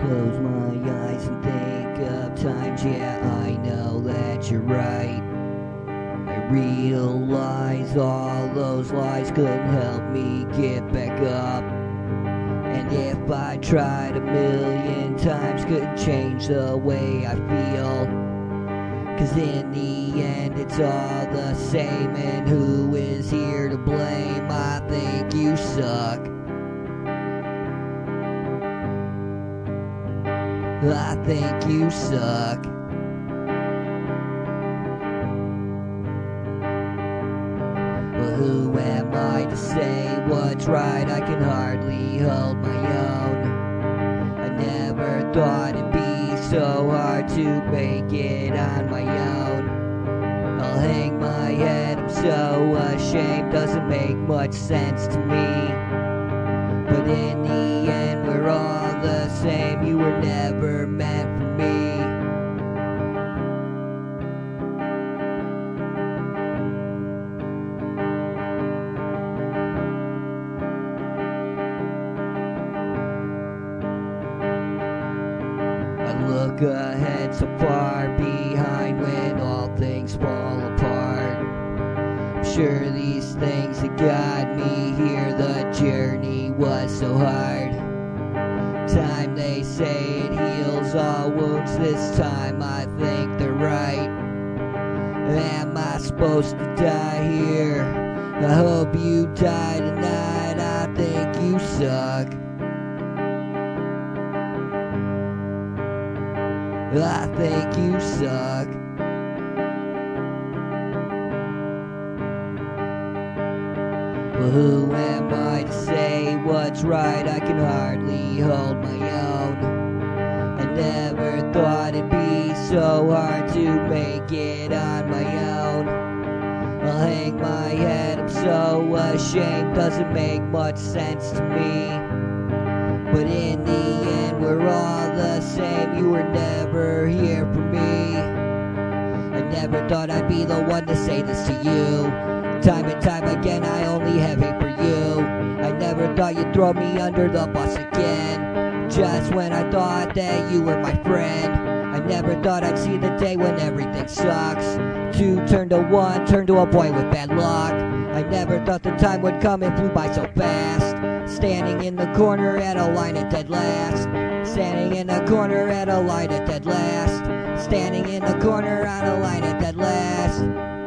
Close my eyes and think of times, yeah, I know that you're right. I realize all those lies couldn't help me get back up. And if I tried a million times, couldn't change the way I feel. 'Cause in the end it's all the same, and who is here to blame? I think you suck. I think you suck. Well, who am I to say what's right? I can hardly hold my own. I never thought it'd be so hard to make it on my own. I'll hang my head, I'm so ashamed, doesn't make much sense to me. But in the end we're all the same, you were never meant for me. I look ahead so far behind when all things fall apart. I'm sure these things that got me here, the journey was so hard. Time they say it heals all wounds, this time I think they're right. Am I supposed to die here? I hope you die tonight. I think you suck. I think you suck. Well, who am I to say what's right? I can hardly hold my own. I never thought it'd be so hard to make it on my own. I'll hang my head, I'm so ashamed, doesn't make much sense to me. But in the end we're all the same, you were never here for me. I never thought I'd be the one to say this to you. Time and time again I only have hate for you. I never thought you'd throw me under the bus again, just when I thought that you were my friend. I never thought I'd see the day when everything sucks. 2 turned to 1, turned to a boy with bad luck. I never thought the time would come, it flew by so fast. Standing in the corner at a line at dead last. Standing in the corner at a line at dead last. Standing in the corner on a line at dead last.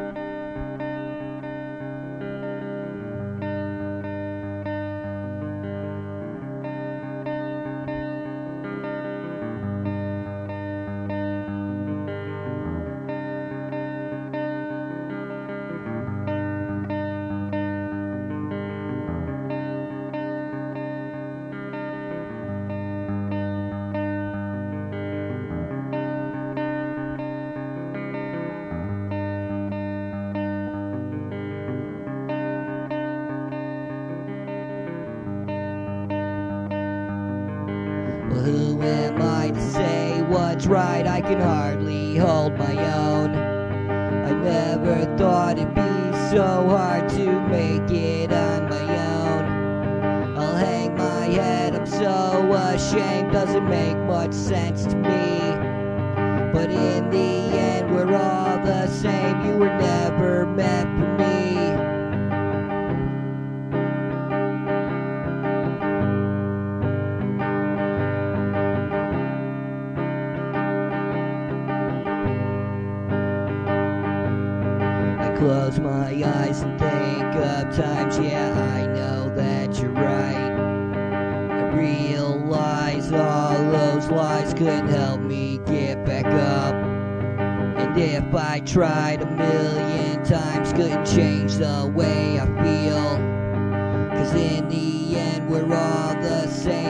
Well, who am I to say what's right? I can hardly hold my own. I never thought it'd be so hard to make it on my own. I'll hang my head, I'm so ashamed, doesn't make much sense to me. But in the end we're all the same, you were never meant for me. Close my eyes and think of times, yeah, I know that you're right. I realize all those lies couldn't help me get back up. And if I tried a million times, couldn't change the way I feel. 'Cause in the end we're all the same.